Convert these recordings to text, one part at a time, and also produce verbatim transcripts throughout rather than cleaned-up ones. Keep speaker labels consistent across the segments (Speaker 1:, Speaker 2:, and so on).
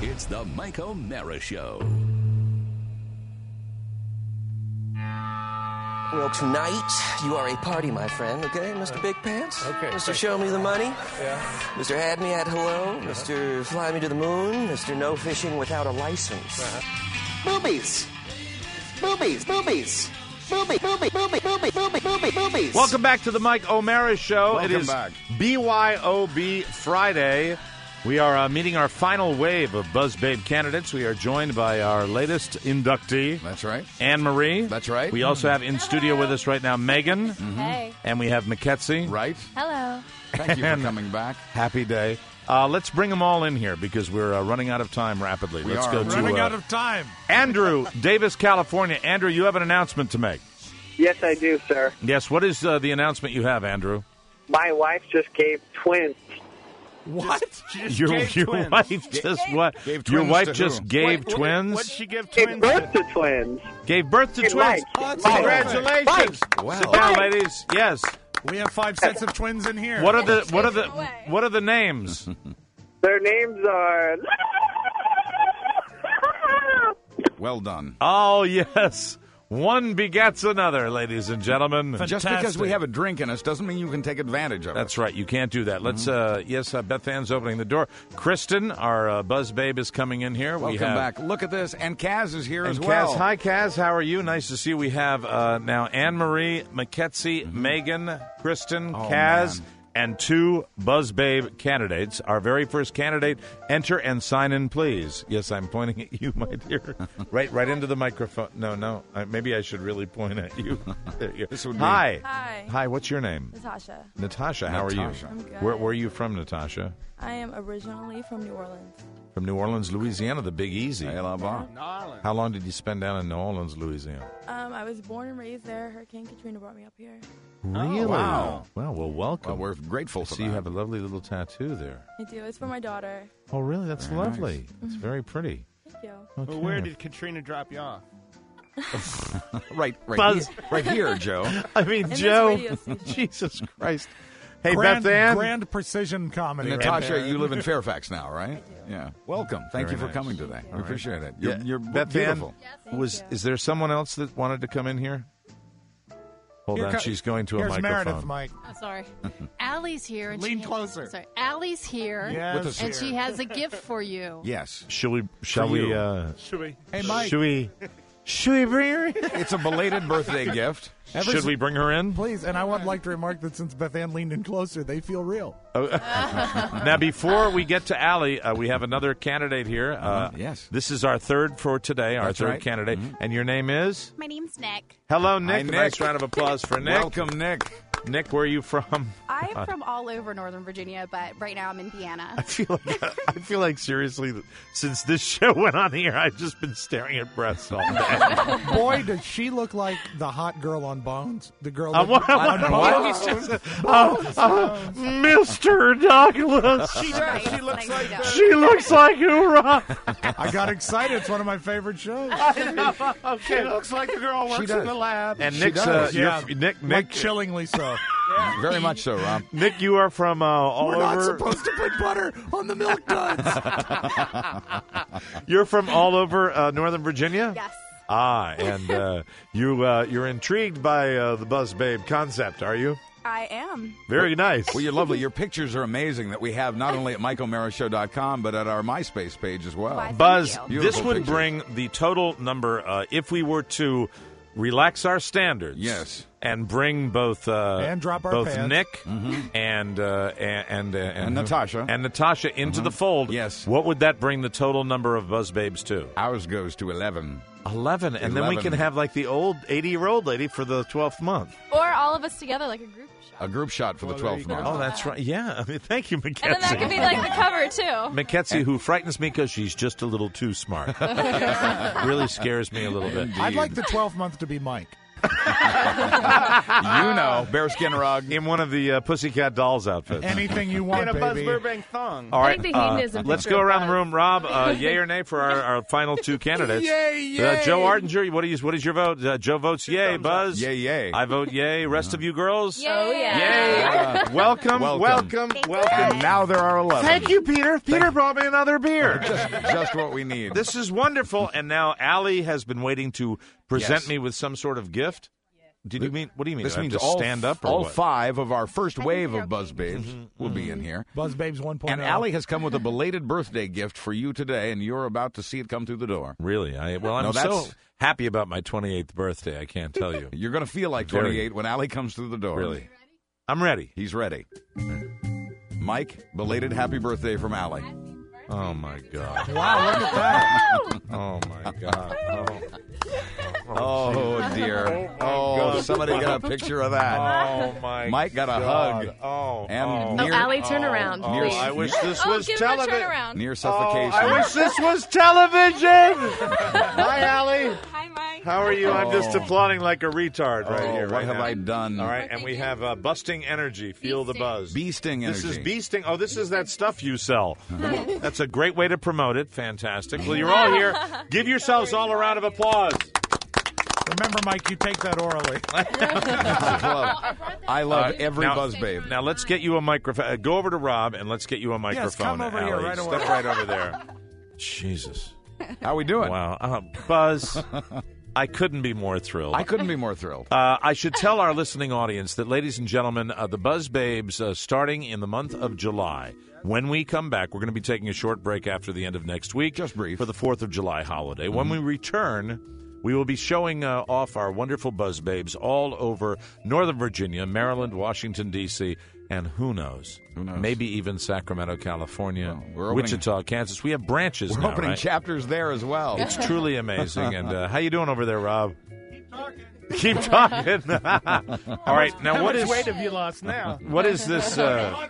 Speaker 1: It's the Mike O'Mara Show.
Speaker 2: Well, tonight you are a party, my friend, okay, Mister Big Pants?
Speaker 3: Okay.
Speaker 2: Mister Show Me the Money?
Speaker 3: Yeah.
Speaker 2: Mister Had Me at Hello?
Speaker 3: Uh-huh.
Speaker 2: Mister Fly Me to the Moon? Mister No Fishing Without a License?
Speaker 3: Uh-huh.
Speaker 2: Boobies! Boobies! Boobies! Boobies! Boobies! Boobies! Boobies! Boobies! Boobies! Boobies!
Speaker 4: Welcome back to the Mike O'Mara Show.
Speaker 5: Welcome
Speaker 4: it is
Speaker 5: back.
Speaker 4: B Y O B Friday. We are uh, meeting our final wave of Buzz Babe candidates. We are joined by our latest inductee.
Speaker 5: That's right.
Speaker 4: Anne-Marie.
Speaker 5: That's right.
Speaker 4: We also have in studio with us right now Megan.
Speaker 5: Mm-hmm.
Speaker 6: Hey.
Speaker 4: And we have Mackenzie.
Speaker 5: Right.
Speaker 6: Hello.
Speaker 5: Thank you for coming back.
Speaker 4: Happy day. Uh, let's bring them all in here because we're uh, running out of time rapidly.
Speaker 5: We
Speaker 4: let's
Speaker 5: are.
Speaker 4: go to
Speaker 3: Running
Speaker 4: uh,
Speaker 3: out of time.
Speaker 4: Andrew, Davis, California. Andrew, you have an announcement to make.
Speaker 7: Yes, I do, sir.
Speaker 4: Yes, what is uh, the announcement you have, Andrew?
Speaker 7: My wife just gave twins.
Speaker 3: What?
Speaker 4: Your, your wife just what?
Speaker 5: Gave
Speaker 4: Your
Speaker 5: twins
Speaker 4: wife
Speaker 5: to
Speaker 4: just
Speaker 5: who?
Speaker 4: gave
Speaker 3: What-
Speaker 4: twins.
Speaker 3: What'd she give
Speaker 7: Gave
Speaker 3: twins
Speaker 7: birth
Speaker 3: to?
Speaker 7: to twins.
Speaker 4: Gave birth to
Speaker 7: Hey,
Speaker 4: twins.
Speaker 7: Mike.
Speaker 3: Oh, that's
Speaker 7: Mike.
Speaker 4: Congratulations!
Speaker 7: Mike.
Speaker 5: Wow.
Speaker 4: Sit down, ladies. Yes.
Speaker 3: We have five sets of twins in here.
Speaker 4: What are the what are the
Speaker 6: Away.
Speaker 4: what are the names?
Speaker 7: Their names are...
Speaker 5: Well done.
Speaker 4: Oh yes, one begets another, ladies and gentlemen.
Speaker 5: Just because we have a drink in us doesn't mean you can take advantage of it.
Speaker 4: That's right. You can't do that. Let's. Uh, yes, uh, Beth Ann's opening the door. Kristen, our uh, Buzz Babe, is coming in here.
Speaker 5: Welcome
Speaker 4: we have,
Speaker 5: back. Look at this. And Kaz is here
Speaker 4: And
Speaker 5: as
Speaker 4: Kaz,
Speaker 5: well.
Speaker 4: hi Kaz, how are you? Nice to see you. We have uh, now Anne-Marie, Mackenzie, Megan, Kristen,
Speaker 5: Oh,
Speaker 4: Kaz,
Speaker 5: man.
Speaker 4: and two Buzz Babe candidates. Our very first candidate, enter and sign in, please. Yes, I'm pointing at you, my dear. right, right into the microphone. No, no. I, maybe I should really point at you. There you go.
Speaker 5: This would be-
Speaker 4: Hi.
Speaker 6: Hi.
Speaker 4: Hi. What's your name?
Speaker 6: Natasha.
Speaker 4: Natasha. How
Speaker 5: Natasha.
Speaker 4: are
Speaker 6: I'm
Speaker 4: you?
Speaker 6: good.
Speaker 4: Where, where are you from, Natasha?
Speaker 6: I am originally from New Orleans.
Speaker 4: From New Orleans, Louisiana, the Big Easy.
Speaker 5: Hey, la ba.
Speaker 4: How long did you spend down in New Orleans, Louisiana?
Speaker 6: Um, I was born and raised there. Hurricane Katrina brought me up here.
Speaker 4: Really?
Speaker 5: wow.
Speaker 4: Well, well, welcome.
Speaker 5: Well, we're grateful
Speaker 4: I
Speaker 5: for
Speaker 4: see
Speaker 5: that.
Speaker 4: you have a lovely little tattoo there.
Speaker 6: I do. It's for my daughter.
Speaker 4: Oh, really? That's
Speaker 5: Very
Speaker 4: lovely.
Speaker 5: nice.
Speaker 4: It's very pretty.
Speaker 6: Thank you.
Speaker 4: Okay.
Speaker 3: Well, where did Katrina drop you off?
Speaker 5: Right, right,
Speaker 4: Buzz.
Speaker 5: here, right here, Joe.
Speaker 4: I mean,
Speaker 6: this
Speaker 4: Joe.
Speaker 6: radio station.
Speaker 4: Jesus Christ. Hey,
Speaker 3: Grand,
Speaker 4: Beth Ann.
Speaker 3: grand precision comedy. right
Speaker 5: Natasha,
Speaker 3: there.
Speaker 5: you live in Fairfax now, right? Yeah. Welcome. Thank
Speaker 4: Very
Speaker 5: you for
Speaker 4: nice.
Speaker 5: coming today. We
Speaker 6: you.
Speaker 5: appreciate it. You're,
Speaker 4: Yeah,
Speaker 5: you're
Speaker 4: Beth
Speaker 5: beautiful.
Speaker 6: Thank
Speaker 4: was
Speaker 6: you.
Speaker 4: is there someone else that wanted to come in here? Hold
Speaker 3: Here
Speaker 4: on,
Speaker 3: co-
Speaker 4: she's going to a
Speaker 3: Here's
Speaker 4: microphone.
Speaker 3: Meredith, Mike.
Speaker 8: Oh, sorry. Allie's here. And
Speaker 3: Lean
Speaker 8: she
Speaker 3: closer.
Speaker 8: Sorry. Allie's here.
Speaker 3: Yes,
Speaker 5: With us
Speaker 8: And
Speaker 3: here.
Speaker 8: she has a gift for you.
Speaker 5: Yes.
Speaker 4: Shall we? Shall
Speaker 5: For
Speaker 4: we?
Speaker 5: you.
Speaker 4: Uh,
Speaker 3: Should we? Hey, Mike.
Speaker 4: Should we? Should we bring her in?
Speaker 5: It's a belated birthday gift.
Speaker 3: Ever
Speaker 4: Should
Speaker 3: s-
Speaker 4: we bring her in?
Speaker 3: Please, and I would like to remark that since Beth Ann leaned in closer, they feel real.
Speaker 4: Now, before we get to Allie, uh, we have another candidate here. Uh,
Speaker 5: Uh-huh, yes.
Speaker 4: This is our third for today, our
Speaker 5: That's
Speaker 4: third
Speaker 5: right.
Speaker 4: candidate. And your name is?
Speaker 8: My name's Nick.
Speaker 4: Hello, Nick.
Speaker 5: Hi,
Speaker 4: A
Speaker 5: Nick.
Speaker 4: nice round of applause for Nick.
Speaker 5: Welcome, Nick.
Speaker 4: Nick, where are you from?
Speaker 9: I'm from all over Northern Virginia, but right now I'm in Vienna.
Speaker 4: I feel like I feel like seriously, since this show went on here, I've just been staring at breasts all day.
Speaker 3: Boy, does she look like the hot girl on Bones. The girl
Speaker 4: Uh,
Speaker 3: that-
Speaker 4: what-
Speaker 3: on
Speaker 4: what-
Speaker 3: Bones.
Speaker 4: he's just- oh, oh, Mister Douglas.
Speaker 3: She does. She looks like that.
Speaker 4: She looks like hoorah.
Speaker 3: I got excited. It's one of my favorite shows.
Speaker 4: Okay,
Speaker 3: looks like the girl
Speaker 5: She
Speaker 3: works
Speaker 5: does.
Speaker 3: in the lab.
Speaker 4: and
Speaker 5: She
Speaker 4: Nick's uh,
Speaker 5: does.
Speaker 4: you're
Speaker 3: Yeah.
Speaker 4: f- Nick
Speaker 3: like
Speaker 4: Nick
Speaker 3: chillingly so.
Speaker 5: Very much so, Rob.
Speaker 4: Nick, you are from uh, all
Speaker 3: We're
Speaker 4: over.
Speaker 3: not supposed to put butter on the milk duds.
Speaker 4: You're from all over uh, Northern Virginia.
Speaker 9: Yes.
Speaker 4: Ah, and uh, you uh, you're intrigued by uh, the Buzz Babe concept, are you?
Speaker 9: I am.
Speaker 4: Very nice.
Speaker 5: Well, you're lovely. Your pictures are amazing that we have not only at mike o'mara show dot com, but at our MySpace page as well.
Speaker 9: Why?
Speaker 4: Buzz,
Speaker 9: Thank you.
Speaker 4: this
Speaker 5: Beautiful
Speaker 4: would
Speaker 5: pictures.
Speaker 4: bring the total number, uh, if we were to relax our standards.
Speaker 5: Yes.
Speaker 4: And bring both uh,
Speaker 3: And drop our
Speaker 4: both
Speaker 3: pants.
Speaker 4: Nick and, uh, and and uh, and
Speaker 5: Natasha.
Speaker 4: and Natasha into the fold.
Speaker 5: Yes.
Speaker 4: What would that bring the total number of Buzz Babes to?
Speaker 5: Ours goes to eleven.
Speaker 4: Eleven, and then we
Speaker 5: Eleven.
Speaker 4: can have like the old eighty-year-old lady for the twelfth month.
Speaker 9: Or all of us together like a group shot.
Speaker 5: A group shot for the
Speaker 3: Well, there
Speaker 5: twelfth
Speaker 3: you go.
Speaker 5: month.
Speaker 4: Oh, that's right. Yeah. I mean, thank you,
Speaker 9: And then that
Speaker 4: Mackenzie.
Speaker 9: could be like the cover, too.
Speaker 4: Mackenzie, who frightens me because she's just a little too smart. Really scares me a little bit.
Speaker 3: I'd like the twelfth month to be Mike.
Speaker 5: You know, bearskin rug.
Speaker 4: In one of the uh, Pussycat Dolls outfits.
Speaker 3: Anything you want,
Speaker 10: In a
Speaker 3: baby.
Speaker 10: Buzz Burbank thong.
Speaker 4: All right,
Speaker 6: I think
Speaker 4: uh,
Speaker 6: hedonism
Speaker 4: let's
Speaker 6: picture
Speaker 4: go
Speaker 6: of
Speaker 4: around the
Speaker 6: Buzz.
Speaker 4: room. Rob, uh, yay or nay for our, our final two candidates?
Speaker 3: Yay, yay.
Speaker 4: Uh, Joe Ardinger, what, do you, what is your vote? Uh, Joe votes yay.
Speaker 10: thumbs
Speaker 4: Buzz?
Speaker 5: Yay, yay.
Speaker 4: I vote yay. Rest of you girls?
Speaker 6: Oh, yeah.
Speaker 4: Yay.
Speaker 5: Uh,
Speaker 4: welcome,
Speaker 5: welcome.
Speaker 4: welcome, welcome.
Speaker 5: And now there are eleven.
Speaker 4: Thank you, Peter. Peter brought me another beer.
Speaker 5: Just, just what we need.
Speaker 4: This is wonderful. And now Allie has been waiting to present
Speaker 5: Yes.
Speaker 4: me with some sort of gift. Did you mean? What do you mean?
Speaker 5: This
Speaker 4: Do I have
Speaker 5: means
Speaker 4: to
Speaker 5: all,
Speaker 4: stand up or
Speaker 5: all
Speaker 4: what?
Speaker 5: five of our first wave of Buzz Babes
Speaker 4: Mm-hmm.
Speaker 5: will be in here.
Speaker 3: Buzz Babes one point oh.
Speaker 5: And Allie has come with a belated birthday gift for you today, and you're about to see it come through the door.
Speaker 4: Really? I, well, I'm
Speaker 5: No,
Speaker 4: so
Speaker 5: that's-
Speaker 4: happy about my twenty-eighth birthday. I can't tell you.
Speaker 5: You're going to feel like
Speaker 4: Very.
Speaker 5: twenty-eight when Allie comes through the door.
Speaker 4: Really? I'm ready.
Speaker 5: He's ready. Mike, belated happy birthday from Allie.
Speaker 4: Oh my God!
Speaker 3: Wow, look at that.
Speaker 4: Oh my God! Oh,
Speaker 5: Oh, dear. Oh,
Speaker 4: God.
Speaker 5: somebody got a picture of that.
Speaker 4: oh my!
Speaker 5: Mike got a
Speaker 4: God.
Speaker 5: hug.
Speaker 4: Oh,
Speaker 5: And
Speaker 4: oh,
Speaker 5: near-
Speaker 6: Oh, Allie, turn around,
Speaker 4: oh,
Speaker 6: please.
Speaker 4: I wish this
Speaker 6: Oh,
Speaker 4: was
Speaker 6: give him a
Speaker 4: television.
Speaker 6: turnaround.
Speaker 5: near
Speaker 4: Oh,
Speaker 5: suffocation.
Speaker 4: I wish this was television. Hi, Allie.
Speaker 6: Hi, Mike.
Speaker 4: How are you? I'm just applauding like a retard right
Speaker 5: Oh,
Speaker 4: here.
Speaker 5: what
Speaker 4: right
Speaker 5: have
Speaker 4: now.
Speaker 5: I done?
Speaker 4: All right, and we have uh, busting energy. Feel the buzz.
Speaker 5: Bee sting energy.
Speaker 4: This is bee sting. Oh, this is that stuff you sell. That's a great way to promote it. Fantastic. Well, you're all here. Give yourselves all a round of applause.
Speaker 3: Remember, Mike, you take that orally.
Speaker 5: I love, I love every
Speaker 4: now,
Speaker 5: Buzz Babe.
Speaker 4: Now let's get you a microphone. Uh, go over to Rob and let's get you a microphone.
Speaker 3: come over here
Speaker 4: Allie.
Speaker 3: right away.
Speaker 4: Step right over there. Jesus.
Speaker 5: How we doing?
Speaker 4: Wow. Uh, Buzz, I couldn't be more thrilled.
Speaker 5: I couldn't be more thrilled.
Speaker 4: Uh, I should tell our listening audience that, ladies and gentlemen, uh, the Buzz Babes, uh, starting in the month of July, when we come back, we're going to be taking a short break after the end of next week.
Speaker 5: Just brief.
Speaker 4: For the fourth of July holiday. When we return, we will be showing uh, off our wonderful Buzz Babes all over Northern Virginia, Maryland, Washington, D C, and who knows?
Speaker 5: Who knows?
Speaker 4: Maybe even Sacramento, California,
Speaker 5: Well, we're opening-
Speaker 4: Wichita, Kansas. We have branches
Speaker 5: We're
Speaker 4: now,
Speaker 5: opening
Speaker 4: right?
Speaker 5: chapters there as well.
Speaker 4: It's truly amazing. And uh, how you doing over there, Rob? Keep talking. All right, now
Speaker 10: How
Speaker 4: what
Speaker 10: much
Speaker 4: is
Speaker 10: weight have you lost now?
Speaker 4: what is this? Uh,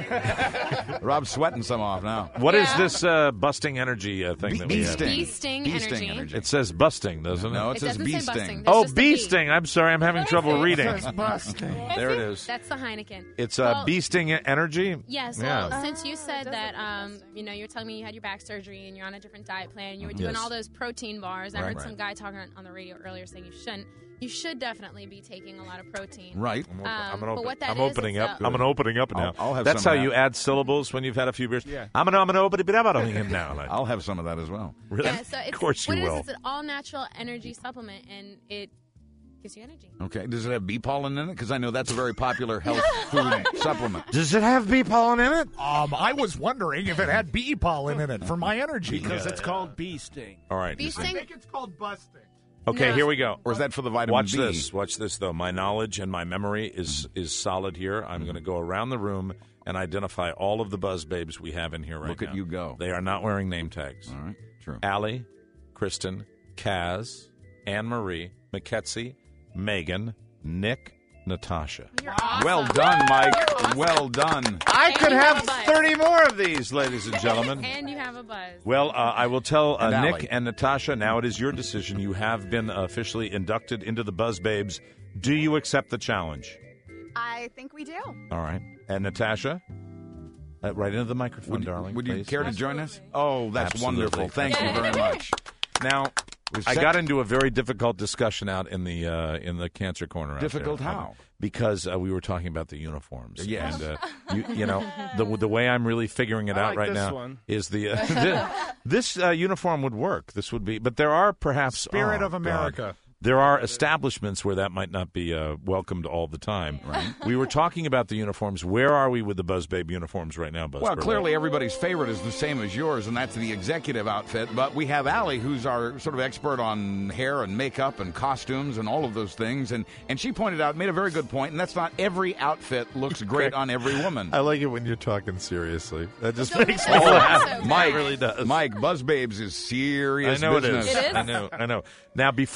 Speaker 5: Rob's sweating some off now.
Speaker 4: what is
Speaker 8: Yeah.
Speaker 4: this uh, busting energy uh, thing
Speaker 5: Bee,
Speaker 4: that
Speaker 5: bee
Speaker 4: we have?
Speaker 5: sting.
Speaker 8: Bee sting
Speaker 5: Bee
Speaker 8: energy.
Speaker 5: sting energy.
Speaker 4: It says busting, doesn't it?
Speaker 5: No, it,
Speaker 8: It
Speaker 5: says
Speaker 8: doesn't
Speaker 5: bee
Speaker 8: say busting.
Speaker 5: sting.
Speaker 8: There's
Speaker 4: Oh,
Speaker 8: just a
Speaker 4: bee
Speaker 8: bee.
Speaker 4: sting. I'm sorry, I'm having trouble reading.
Speaker 10: Busting.
Speaker 4: There it is.
Speaker 8: That's the Heineken.
Speaker 4: It's uh,
Speaker 8: Well,
Speaker 4: bee sting energy.
Speaker 8: Yes.
Speaker 4: Yeah.
Speaker 8: Well, since you said
Speaker 6: does
Speaker 8: that,
Speaker 6: look
Speaker 8: um,
Speaker 6: interesting.
Speaker 8: you know, you're telling me you had your back surgery and you're on a different diet plan, and you were doing
Speaker 4: Yes.
Speaker 8: all those protein bars. I
Speaker 4: Right.
Speaker 8: heard
Speaker 4: Right.
Speaker 8: some guy talking on, on the radio earlier saying you shouldn't. You should definitely be taking a lot of protein.
Speaker 5: Right.
Speaker 4: I'm, op-
Speaker 8: Um,
Speaker 4: I'm, an
Speaker 8: but
Speaker 4: open,
Speaker 8: what that
Speaker 4: I'm
Speaker 8: is,
Speaker 4: opening
Speaker 8: it's
Speaker 4: up.
Speaker 8: a-
Speaker 4: I'm an opening up now.
Speaker 5: I'll- I'll have
Speaker 4: That's
Speaker 5: some
Speaker 4: how
Speaker 5: of
Speaker 4: you
Speaker 5: that.
Speaker 4: add syllables when you've had a few beers.
Speaker 10: Yeah.
Speaker 4: I'm an I'm an opening up now.
Speaker 5: I'll have some of that as well.
Speaker 4: Really?
Speaker 8: Yeah, so it's,
Speaker 4: Of course
Speaker 8: what
Speaker 4: you
Speaker 8: it is,
Speaker 4: will.
Speaker 8: it's an all-natural energy supplement, and it gives you energy.
Speaker 5: Okay. Does it have bee pollen in it? Because I know that's a very popular health food supplement.
Speaker 4: Does it have bee pollen in it?
Speaker 3: Um, I was wondering if it had bee pollen in it for my energy.
Speaker 10: Because it's called bee sting.
Speaker 4: All right.
Speaker 8: Bee sting?
Speaker 3: it's called busting.
Speaker 4: Okay,
Speaker 8: No.
Speaker 4: here we go.
Speaker 5: Or is that for the vitamin
Speaker 4: Watch
Speaker 5: B?
Speaker 4: this. Watch this, though. My knowledge and my memory is is solid here. I'm going to go around the room and identify all of the Buzz Babes we have in here right
Speaker 5: Look
Speaker 4: now.
Speaker 5: at you go.
Speaker 4: They are not wearing name tags.
Speaker 5: All right. True.
Speaker 4: Allie, Kristen, Kaz, Anne-Marie, McKetsy, Megan, Nick, Natasha.
Speaker 8: You're awesome.
Speaker 5: Well done, Mike.
Speaker 8: You're awesome.
Speaker 5: Well done.
Speaker 4: I
Speaker 8: And
Speaker 4: could
Speaker 8: you
Speaker 4: have
Speaker 8: have a buzz.
Speaker 4: thirty more of these, ladies and gentlemen.
Speaker 8: And you have a buzz.
Speaker 4: Well, uh, I will tell uh,
Speaker 5: And Allie.
Speaker 4: Nick and Natasha, now it is your decision. You have been officially inducted into the Buzz Babes. Do you accept the challenge?
Speaker 9: I think we do.
Speaker 4: All right. And Natasha? Uh, right into the microphone,
Speaker 5: Would,
Speaker 4: darling.
Speaker 5: would you
Speaker 4: please.
Speaker 5: care to join us? Oh, that's
Speaker 4: Absolutely.
Speaker 5: wonderful. Thank you very much.
Speaker 4: Now,
Speaker 5: We've
Speaker 4: I
Speaker 5: set-
Speaker 4: got into a very difficult discussion out in the uh, in the cancer corner. out
Speaker 5: Difficult
Speaker 4: there.
Speaker 5: how?
Speaker 4: Because uh, we were talking about the uniforms.
Speaker 5: Yes.
Speaker 4: And, uh, you, you know, the the way I'm really figuring it
Speaker 10: I
Speaker 4: out
Speaker 10: like
Speaker 4: right
Speaker 10: this
Speaker 4: now
Speaker 10: one.
Speaker 4: is the uh, thi- this uh, uniform would work. This would be, but there are perhaps
Speaker 3: Spirit
Speaker 4: oh,
Speaker 3: of
Speaker 4: God.
Speaker 3: America.
Speaker 4: There are establishments where that might not be uh, welcomed all the time. Right. We were talking about the uniforms. Where are we with the Buzz Babe uniforms right now, Buzz?
Speaker 5: Well,
Speaker 4: Burbank?
Speaker 5: clearly everybody's favorite is the same as yours, and that's the executive outfit. But we have Allie, who's our sort of expert on hair and makeup and costumes and all of those things. And, and she pointed out, made a very good point, and that's not every outfit looks great on every woman.
Speaker 4: I like it when you're talking seriously. That just
Speaker 8: Don't
Speaker 4: makes
Speaker 8: worry.
Speaker 4: me
Speaker 8: Oh,
Speaker 4: laugh.
Speaker 8: so
Speaker 5: Mike,
Speaker 4: It really does.
Speaker 5: Mike, Buzz Babes is serious
Speaker 4: I know
Speaker 5: business.
Speaker 4: it is.
Speaker 8: It is?
Speaker 4: I know. I know. Now, before you ladies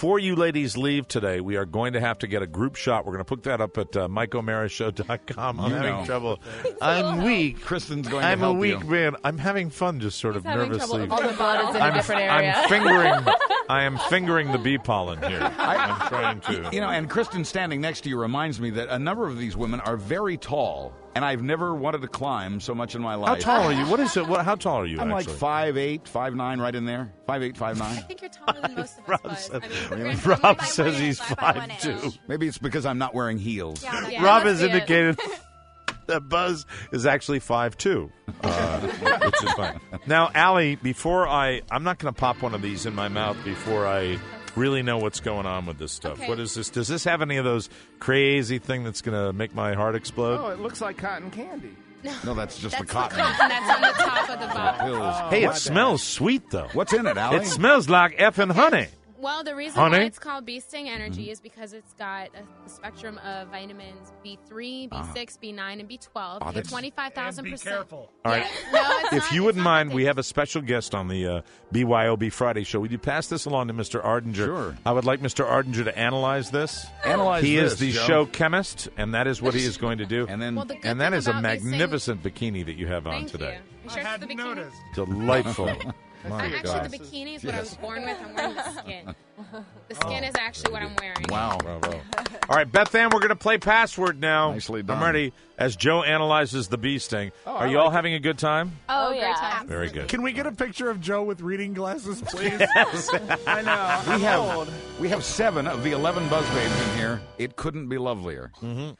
Speaker 4: ladies leave today, we are going to have to get a group shot. We're going to put that up at uh, mike o'mara show dot com. I'm
Speaker 5: You
Speaker 4: having
Speaker 5: know.
Speaker 4: trouble. I'm weak.
Speaker 5: Kristen's going
Speaker 4: I'm
Speaker 5: to help
Speaker 4: a weak
Speaker 5: you.
Speaker 4: man. I'm having fun, just sort
Speaker 8: He's
Speaker 4: of
Speaker 8: having
Speaker 4: nervously.
Speaker 8: trouble. All the blood is in a
Speaker 4: I'm,
Speaker 8: different area.
Speaker 4: I'm fingering. I am fingering the bee pollen here. I'm trying to.
Speaker 5: You know, and Kristen standing next to you reminds me that a number of these women are very tall, and I've never wanted to climb so much in my
Speaker 4: How
Speaker 5: life.
Speaker 4: tall are you? What is it? What, how tall are you?
Speaker 5: I'm
Speaker 4: actually?
Speaker 5: like five eight, five nine, right in there. Five eight, five
Speaker 8: I
Speaker 5: nine.
Speaker 8: think you're taller than most of us,
Speaker 4: Rob
Speaker 8: Buzz.
Speaker 4: said-
Speaker 8: I mean, we're
Speaker 5: Really?
Speaker 8: gonna-
Speaker 4: Rob
Speaker 8: I'm like
Speaker 4: says
Speaker 8: five
Speaker 4: he's
Speaker 8: eight,
Speaker 4: five two.
Speaker 5: Maybe it's because I'm not wearing heels.
Speaker 9: Yeah,
Speaker 8: Yeah,
Speaker 4: Rob
Speaker 8: let's
Speaker 4: has
Speaker 8: see it.
Speaker 4: indicated that Buzz is actually five two, uh, which is fine. Now, Allie, before I, I'm not going to pop one of these in my mouth before I really know what's going on with this stuff.
Speaker 8: Okay.
Speaker 4: What is this? Does this have any of those crazy thing that's going to make my heart explode?
Speaker 10: Oh, it looks like cotton candy.
Speaker 5: No, that's just the
Speaker 8: That's
Speaker 5: cotton.
Speaker 8: the cotton that's on the top of the bottle.
Speaker 5: Pills.
Speaker 4: Hey, it smells sweet though.
Speaker 5: What's in it, Allie?
Speaker 4: It smells like effing honey.
Speaker 8: Well, the reason
Speaker 4: Honey?
Speaker 8: why it's called Bee Sting Energy is because it's got a, a spectrum of vitamins B three, B six, B nine, and B twelve.
Speaker 5: Oh,
Speaker 8: You're
Speaker 5: that's-
Speaker 8: twenty-five thousand
Speaker 3: Be
Speaker 8: percent.
Speaker 3: careful.
Speaker 4: All right.
Speaker 8: No, it's
Speaker 4: If
Speaker 8: not-
Speaker 4: you
Speaker 8: it's
Speaker 4: wouldn't
Speaker 8: not
Speaker 4: mind,
Speaker 8: that
Speaker 4: we
Speaker 8: thing.
Speaker 4: have a special guest on the uh, B Y O B Friday show. Would you pass this along to Mister Ardinger?
Speaker 5: Sure.
Speaker 4: I would like Mister Ardinger to analyze this.
Speaker 5: Analyze
Speaker 4: He
Speaker 5: this,
Speaker 4: is the
Speaker 5: Joe.
Speaker 4: show chemist, and that is what he is going to do.
Speaker 5: And then
Speaker 8: Well, the good
Speaker 4: and that
Speaker 8: thing
Speaker 4: is a
Speaker 8: about Bee Sting-
Speaker 4: magnificent bikini that you have on
Speaker 8: Thank
Speaker 4: today.
Speaker 8: You. You sure
Speaker 3: I
Speaker 8: it's the
Speaker 3: hadn't
Speaker 8: bikini?
Speaker 3: noticed.
Speaker 4: Delightful.
Speaker 8: Uh,
Speaker 4: My
Speaker 8: actually,
Speaker 4: God.
Speaker 8: the bikini is what I was
Speaker 5: Yes.
Speaker 8: born with. I'm wearing the skin. The skin is actually what I'm wearing.
Speaker 5: wow.
Speaker 4: Bravo. All right, Beth Ann, we're going to play password now.
Speaker 5: Nicely done.
Speaker 4: I'm ready as Joe analyzes the bee sting.
Speaker 5: Oh,
Speaker 4: Are
Speaker 5: I
Speaker 4: you all
Speaker 5: like it.
Speaker 4: having a good time?
Speaker 9: Oh,
Speaker 6: yeah.
Speaker 9: great time.
Speaker 4: Very good.
Speaker 3: Can we get a picture of Joe with reading glasses, please?
Speaker 10: I know.
Speaker 5: We have we have seven of the eleven buzz babes in here. It couldn't be lovelier.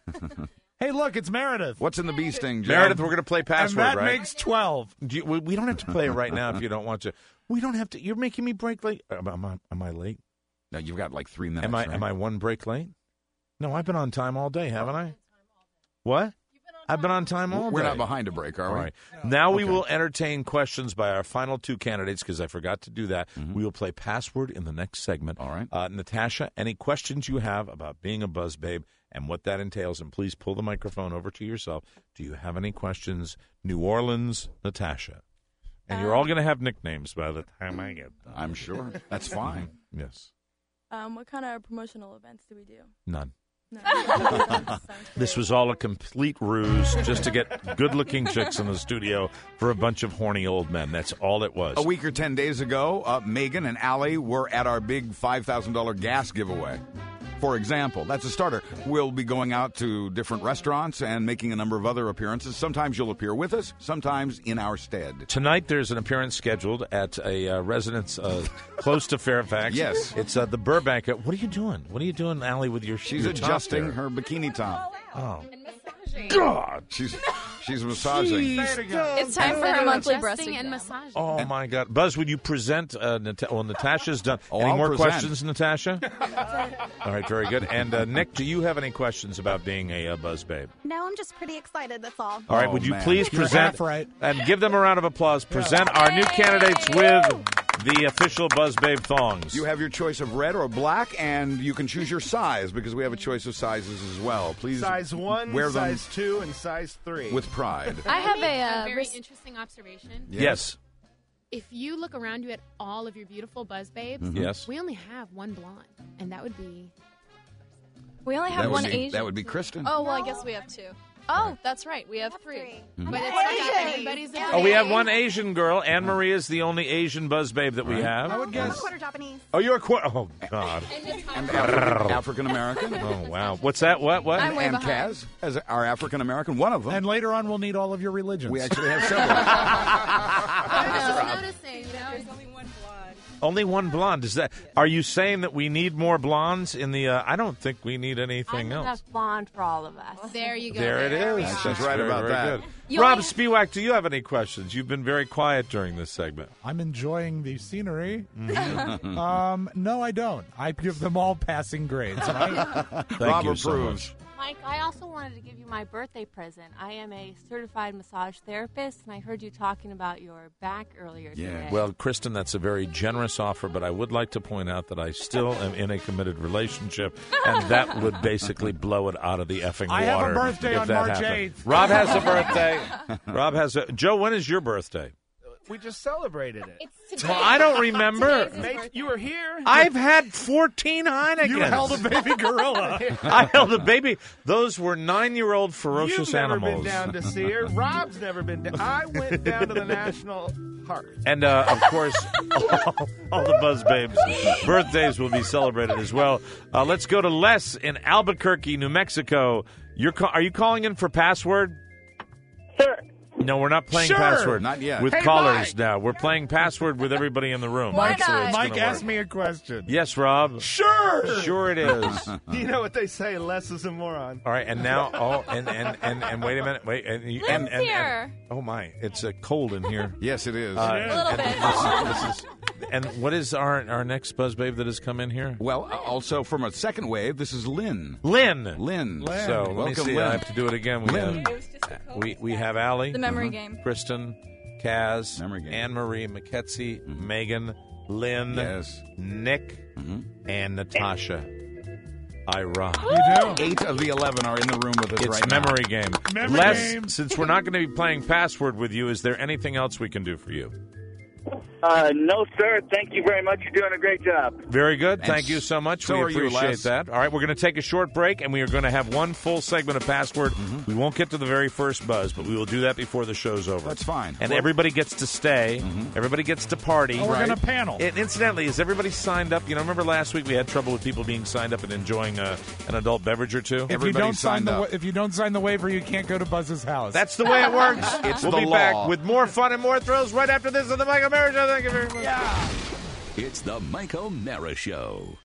Speaker 3: Hey, look, it's Meredith.
Speaker 5: What's in the bee sting, Joe?
Speaker 4: Meredith, we're going to play
Speaker 3: And
Speaker 4: password,
Speaker 3: that
Speaker 4: right?
Speaker 3: makes twelve.
Speaker 4: Do you, we, we don't have to play it right now if you don't want to. We don't have to. You're making me break late. Am I, am I, am I late?
Speaker 5: No, you've got like three minutes.
Speaker 4: Am I
Speaker 5: right?
Speaker 4: am I one break late? No, I've been on time all day, haven't I? What? I've been on time all day.
Speaker 5: We're not behind a break, are
Speaker 4: All
Speaker 5: we?
Speaker 4: right. Now we
Speaker 5: Okay.
Speaker 4: will entertain questions by our final two candidates because I forgot to do that.
Speaker 5: Mm-hmm.
Speaker 4: We will play password in the next segment.
Speaker 5: All right.
Speaker 4: Uh, Natasha, any questions you have about being a buzz babe and what that entails, and please pull the microphone over to yourself. Do you have any questions? New Orleans, Natasha. And you're all going to have nicknames by the time I get done.
Speaker 5: I'm sure. That's fine.
Speaker 4: Yes.
Speaker 6: Um, what kind of promotional events do we do?
Speaker 4: None.
Speaker 6: No. Sounds
Speaker 4: This
Speaker 6: great.
Speaker 4: was all a complete ruse just to get good-looking chicks in the studio for a bunch of horny old men. That's all it was.
Speaker 5: A week or ten days ago, uh, Megan and Allie were at our big five thousand dollars gas giveaway. For example, that's a starter. We'll be going out to different restaurants and making a number of other appearances. Sometimes you'll appear with us, sometimes in our stead.
Speaker 4: Tonight, there's an appearance scheduled at a uh, residence uh, close to Fairfax.
Speaker 5: Yes.
Speaker 4: It's uh, the Burbank. What are you doing? What are you doing, Allie, with your
Speaker 5: She's
Speaker 4: your top
Speaker 5: adjusting
Speaker 4: there?
Speaker 5: her bikini top.
Speaker 4: Oh,
Speaker 8: And massaging.
Speaker 4: God.
Speaker 5: She's she's massaging.
Speaker 9: It's time for her
Speaker 8: Instead of
Speaker 9: monthly breast
Speaker 8: adjusting and
Speaker 9: exam.
Speaker 8: massaging.
Speaker 4: Oh, my God. Buzz, would you present? Uh, Nat- well, Natasha's done.
Speaker 5: Oh,
Speaker 4: any
Speaker 5: I'll
Speaker 4: more
Speaker 5: present.
Speaker 4: questions, Natasha? All right, very good. And uh, Nick, do you have any questions about being a uh, buzz babe?
Speaker 9: No, I'm just pretty excited, that's all.
Speaker 4: All right,
Speaker 5: Oh,
Speaker 4: would you
Speaker 5: man.
Speaker 4: please
Speaker 3: You're
Speaker 4: present
Speaker 3: half right.
Speaker 4: and give them a round of applause? Present our new candidates with the official Buzz Babe thongs.
Speaker 5: You have your choice of red or black, and you can choose your size because we have a choice of sizes as well. Please
Speaker 10: Size one,
Speaker 5: wear them
Speaker 10: size two, and size three.
Speaker 5: with pride.
Speaker 9: I have a,
Speaker 8: A
Speaker 9: uh,
Speaker 8: very
Speaker 9: res-
Speaker 8: interesting observation.
Speaker 4: Yes.
Speaker 8: If you look around you at all of your beautiful buzz babes,
Speaker 5: Mm-hmm.
Speaker 4: Yes.
Speaker 8: we only have one blonde, and that would be
Speaker 9: we only have
Speaker 5: That
Speaker 9: one
Speaker 5: would be
Speaker 9: Asian.
Speaker 5: that would be Kristen.
Speaker 9: Oh, well, I guess we have two. Oh, that's right. We have three.
Speaker 5: Mm-hmm.
Speaker 8: But it's not everybody's a
Speaker 4: Oh, we have one Asian girl. Anne Marie is the only Asian buzz babe that we have.
Speaker 3: I would
Speaker 9: I'm a
Speaker 3: guess.
Speaker 9: quarter Japanese.
Speaker 4: Oh, you're a quarter. Oh, God.
Speaker 5: And African, African American.
Speaker 4: Oh, wow. What's that? What? What?
Speaker 9: I'm way
Speaker 5: And
Speaker 9: behind.
Speaker 5: Kaz, as our African American, one of them.
Speaker 3: And later on, we'll need all of your religions.
Speaker 5: we actually have several.
Speaker 8: I was noticing, you know, there's only one blonde.
Speaker 4: Only one blonde. Is that? Are you saying that we need more blondes in the? Uh, I don't think we need anything
Speaker 11: I'm
Speaker 4: else.
Speaker 11: enough blonde for all of us.
Speaker 8: There you go.
Speaker 4: There it
Speaker 8: we
Speaker 4: is.
Speaker 8: are.
Speaker 5: She's
Speaker 4: That's
Speaker 5: right
Speaker 4: very,
Speaker 5: about
Speaker 4: very
Speaker 5: that.
Speaker 4: good.
Speaker 9: You
Speaker 4: Rob
Speaker 9: only-
Speaker 4: Spiewak, do you have any questions? You've been very quiet during this segment.
Speaker 3: I'm enjoying the scenery.
Speaker 4: Mm-hmm.
Speaker 3: um, no, I don't. I give them all passing grades. Right?
Speaker 4: Thank
Speaker 5: Rob
Speaker 4: you so
Speaker 5: approves.
Speaker 4: much.
Speaker 11: Mike, I also wanted to give you my birthday present. I am a certified massage therapist, and I heard you talking about your back earlier
Speaker 5: Yeah.
Speaker 11: today.
Speaker 4: Well, Kristen, that's a very generous offer, but I would like to point out that I still am in a committed relationship, and that would basically blow it out of the effing
Speaker 3: I have a
Speaker 4: water.
Speaker 3: birthday
Speaker 4: if
Speaker 3: on
Speaker 4: that
Speaker 3: March
Speaker 4: happened.
Speaker 3: eighth.
Speaker 4: Rob has a birthday. Rob has a. Joe, when is your birthday?
Speaker 10: We just celebrated it.
Speaker 8: It's
Speaker 4: Well, I don't remember.
Speaker 8: Today's his
Speaker 10: Nate,
Speaker 8: birthday.
Speaker 10: you were here.
Speaker 4: I've had fourteen Heinekens.
Speaker 3: You held a baby gorilla.
Speaker 4: I held a baby. Those were nine-year-old ferocious
Speaker 10: You've never
Speaker 4: animals.
Speaker 10: been down to see her. Rob's never been down. I went down to the national park.
Speaker 4: And, uh, of course, all, all the Buzz Babes' birthdays will be celebrated as well. Uh, let's go to Les in Albuquerque, New Mexico. You're ca- are you calling in for Password?
Speaker 7: Sir.
Speaker 4: No, we're not playing
Speaker 10: Sure.
Speaker 4: Password.
Speaker 5: Not yet.
Speaker 4: With
Speaker 10: Hey,
Speaker 4: callers
Speaker 10: Mike.
Speaker 4: now. We're playing Password with everybody in the room.
Speaker 9: Why
Speaker 3: Mike,
Speaker 9: not?
Speaker 4: it's
Speaker 3: Mike
Speaker 4: gonna
Speaker 3: asked
Speaker 4: work.
Speaker 3: me a question.
Speaker 4: Yes, Rob.
Speaker 3: Sure.
Speaker 4: Sure it is.
Speaker 10: You know what they say, less is a moron.
Speaker 4: All right, and now, oh, and and, and, and wait a minute, wait, and, you- and, and, and
Speaker 9: here.
Speaker 4: oh my, it's uh, cold in here.
Speaker 5: Yes, it is.
Speaker 4: Uh,
Speaker 9: A little
Speaker 4: and
Speaker 9: bit.
Speaker 4: This is, this is, and what is our our next Buzz Babe that has come in here?
Speaker 5: well, uh, also from a second wave, this is Lynn.
Speaker 4: Lynn.
Speaker 5: Lynn.
Speaker 4: So let me
Speaker 5: Welcome,
Speaker 4: see.
Speaker 5: Lynn.
Speaker 4: I have to do it again. We
Speaker 5: Lynn.
Speaker 4: have we we have Allie,
Speaker 6: The memory game.
Speaker 4: Kristen, Kaz,
Speaker 5: Memory game.
Speaker 4: Anne Marie, McKetsy, Megan, Lynn,
Speaker 5: Yes.
Speaker 4: Nick, and Natasha. I rock.
Speaker 3: You do.
Speaker 5: Eight of the eleven are in the room with us
Speaker 4: It's
Speaker 5: right now.
Speaker 4: memory game.
Speaker 3: Memory
Speaker 4: Les,
Speaker 3: game.
Speaker 4: since we're not going to be playing Password with you, is there anything else we can do for you?
Speaker 7: Uh, no, sir. Thank you very much. You're doing a great job.
Speaker 4: Very good.
Speaker 5: And
Speaker 4: Thank you so much.
Speaker 5: so
Speaker 4: we
Speaker 5: are you,
Speaker 4: appreciate
Speaker 5: Les.
Speaker 4: that. All right, we're going to take a short break, and we are going to have one full segment of Password.
Speaker 5: Mm-hmm.
Speaker 4: We won't get to the very first buzz, but we will do that before the show's over.
Speaker 5: That's fine.
Speaker 4: And
Speaker 5: Well-
Speaker 4: everybody gets to stay. Everybody gets to party.
Speaker 3: Oh, we're
Speaker 5: Right.
Speaker 3: going to panel.
Speaker 4: And incidentally, is everybody signed up? You know, remember last week we had trouble with people being signed up and enjoying uh, an adult beverage or two?
Speaker 3: if you
Speaker 5: Everybody
Speaker 3: don't sign
Speaker 5: signed
Speaker 3: the
Speaker 5: up.
Speaker 3: wa- if you don't sign the waiver, you can't go to Buzz's house.
Speaker 4: That's the way it works.
Speaker 5: It's
Speaker 4: we'll
Speaker 5: the
Speaker 4: be
Speaker 5: law.
Speaker 4: back with more fun and more thrills right after this on the Mike O'Mara Show. Thank you very much.
Speaker 1: It's the Mike O'Mara Show.